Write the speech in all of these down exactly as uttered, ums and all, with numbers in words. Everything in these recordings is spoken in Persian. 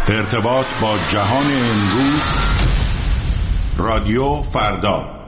ارتباط با جهان امروز، رادیو فردا.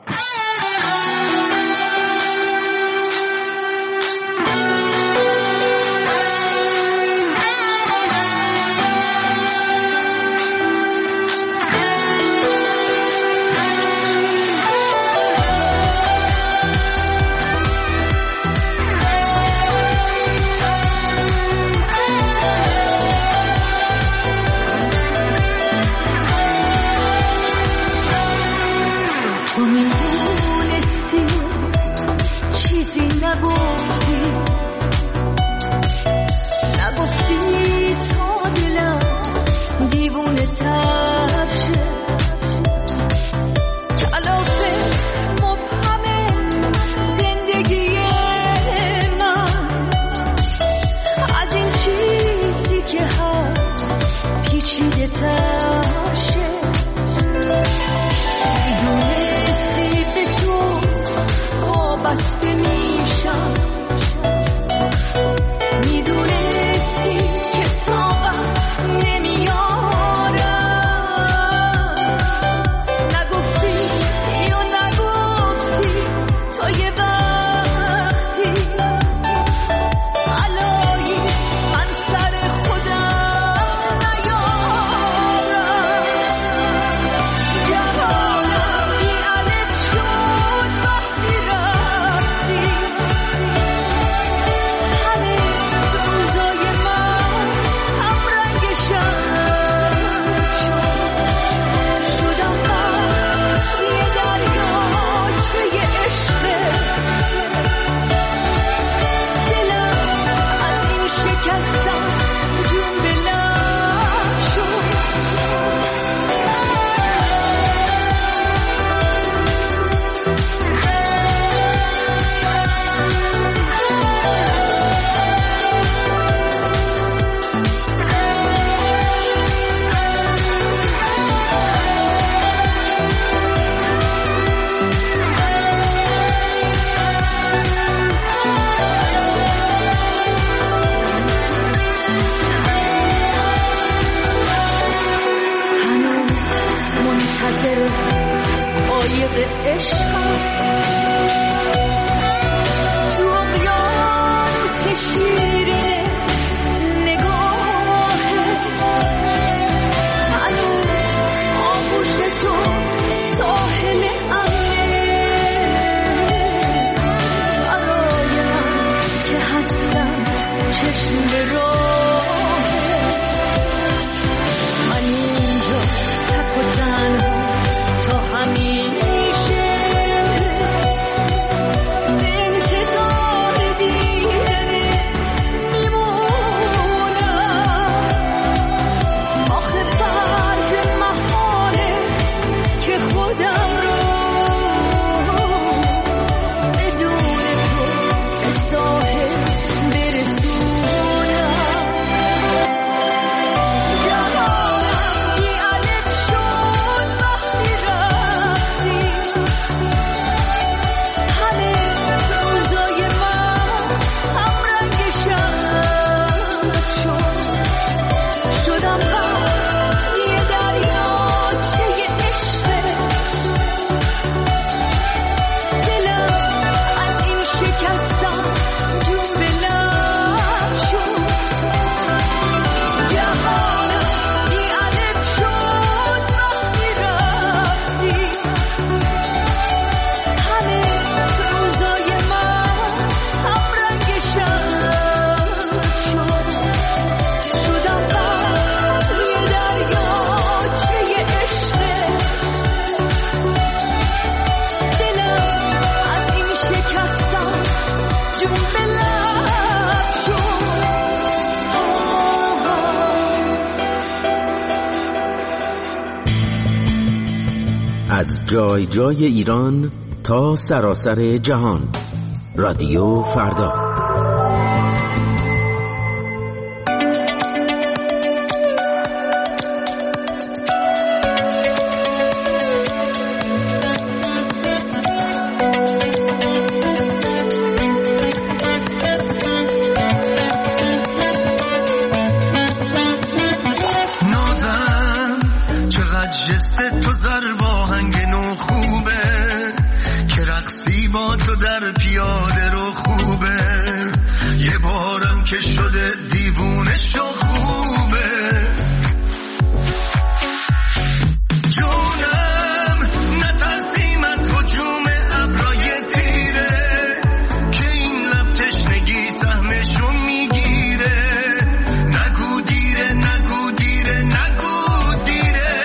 از جای جای ایران تا سراسر جهان، رادیو فردا. برجسته تو زرباهنگ نو خوبه که رقصی با تو در پیاده رو خوبه یه بارم که شده دیوونه شو خوبه جونم نترسیم از هجوم ابرای تیره که این لب تشنگی سهمشو میگیره نگو دیره نگو دیره نگو دیره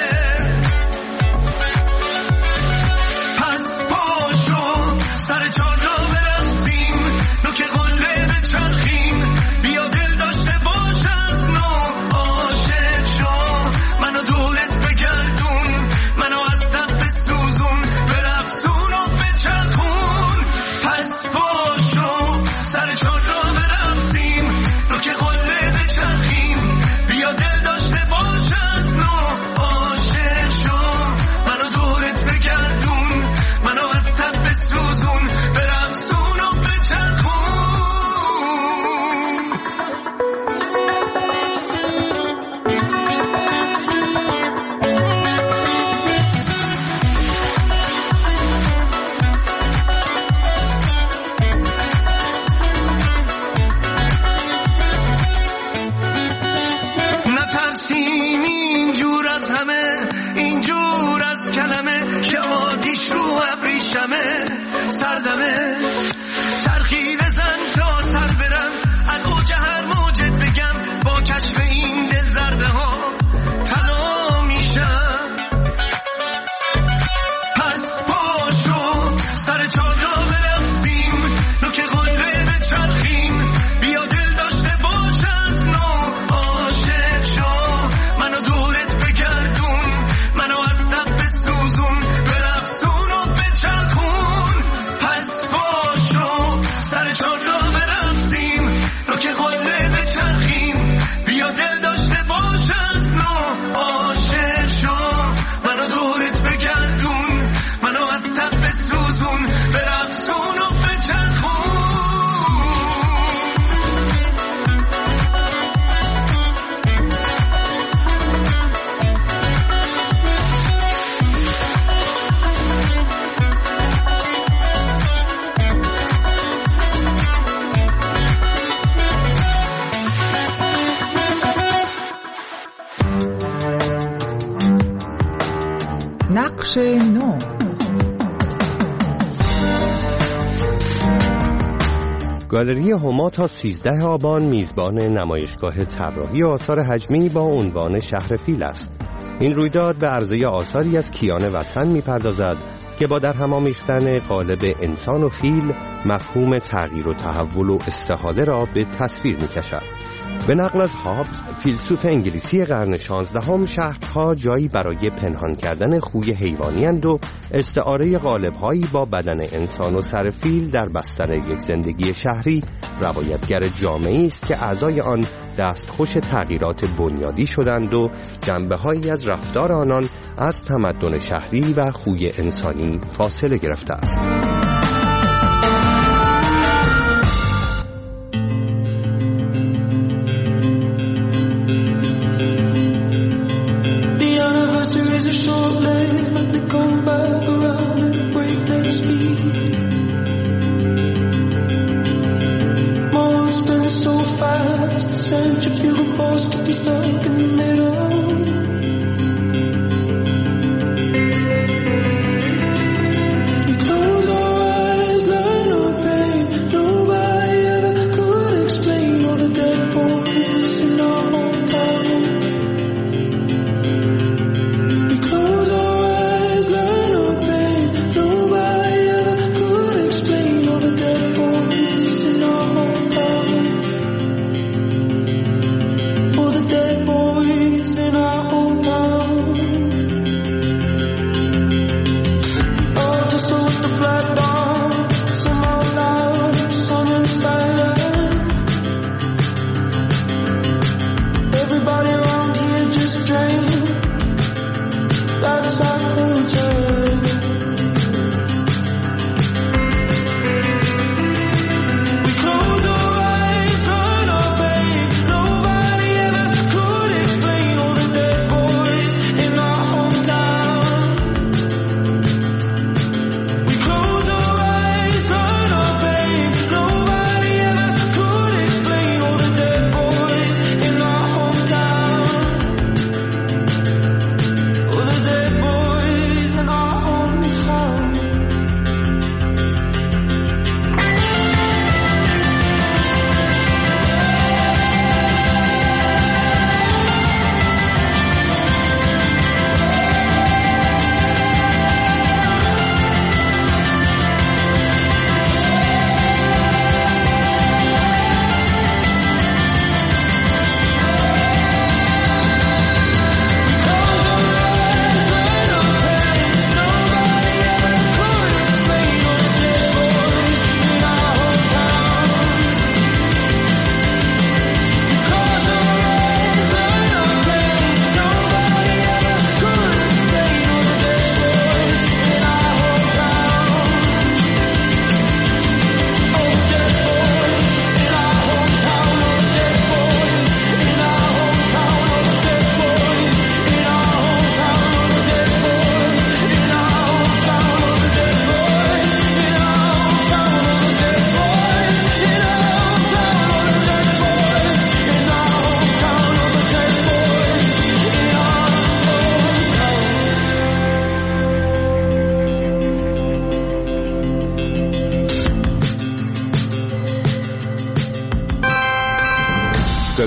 پس پاشو سر چادر برقصیم نوک قله بچرخیم بیا دل داشته باش از نو عاشق شو منو دورت بگردون منو از دب بسوزون برقصون و بچرخون پس پاشو سر چادر برقصیم نوک قله بچرخیم بیا دل داشته باش از نو عاشق شو منو دورت بگردون منو از دب بسوزون برقصون و بچرخون نترسیم اینجور از همه اینجور از کلمه که آتیش رو ابریشمه سردمه چرخی بزن تا سر برم از اوج هر موجت بگم با کشف این دل ضربه ها تنها میشم پس پاشو سر چادر برقصیم نوک قله بچرخیم بیا دل داشته باش از نو عاشق شو منو دورت بگردون منو از دب بسوزون برقصون و بچرخون پس پاشو سر چادر برقصیم نوک قله بچرخیم بیا دل داشته باش از نو عاشق شو منو دورت بگردون منو از دب بسوزون برقصون و بچرخون نقش نو. گالری هما تا سیزده آبان میزبان نمایشگاه طراحی آثار حجمی با عنوان شهر فیل است. این رویداد به عرضه آثاری از کیان وطن میپردازد که با در هم آمیختن قالب انسان و فیل مفهوم تغییر و تحول و استحاله را به تصویر میکشد. به نقل از هابز، فیلسوف انگلیسی قرن شانزدهم، شهرها جایی برای پنهان کردن خوی حیوانی‌اند و استعاره قالب‌هایی با بدن انسان و سر فیل در بستر یک زندگی شهری روایتگر جامعه‌ای است که اعضای آن دستخوش تغییرات بنیادی شدند و جنبه‌هایی از رفتار آنان از تمدن شهری و خوی انسانی فاصله گرفته است. Close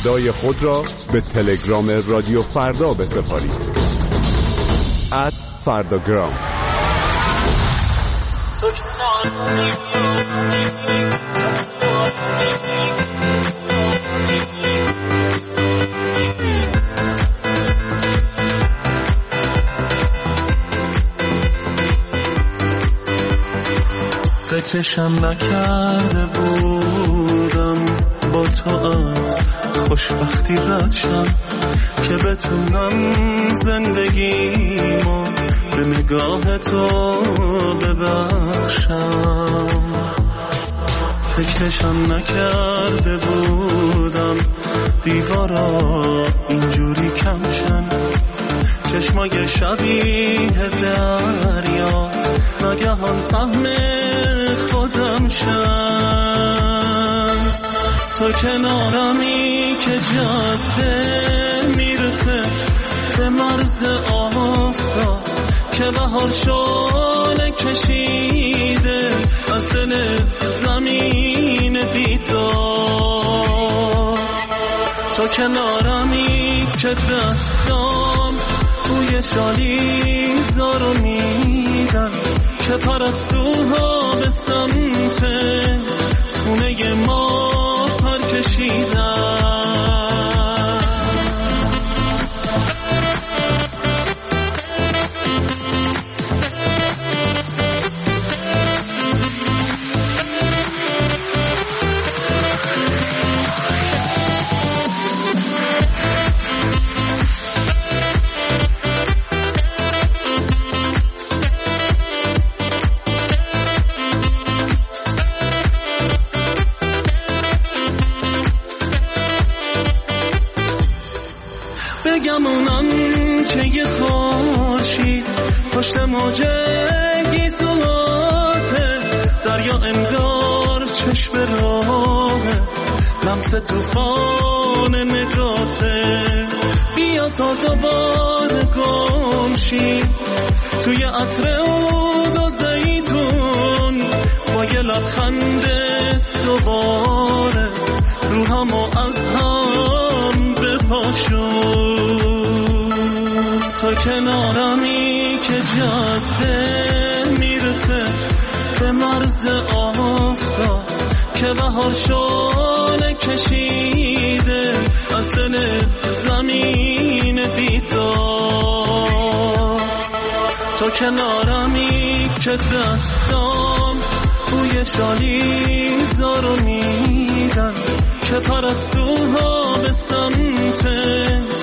صدای خود را به تلگرام رادیو فردا بسپارید. ات فرداگرام. فکرشم نکرده بودم با تو از خوشبختی رد شم که بتونم زندگیمو به نگاه تو ببخشم. فکرشم نکرده بودم دیوارا اینجوری کم شن، چشمای شبیه دریا ناگهان سهم خودم شن. تو کنارمی که جاده میرسه به مرز آفتاب که بهار شعله کشیده از دل زمین بیدار. تو کنارمی که دستام بوی شالی زارو میدن که پرستوها به سمت خونه ما پر کشیدن. بگمونم که یه خورشید پشت موجه گیسواته، دریا انگار چشم راهه لمس توفان نگاته. بیا تا دوباره گمشی توی عطر عود و زیتون، با یه لبخندت دوباره روحمو از هم بپاشون. تو کنارمی که جاده میرسه به مرز آفتاب که بهار شعله کشیده از دل زمین بیدار. تو کنارمی که دستام بوی شالی زارو میدن که پرستوها به سمت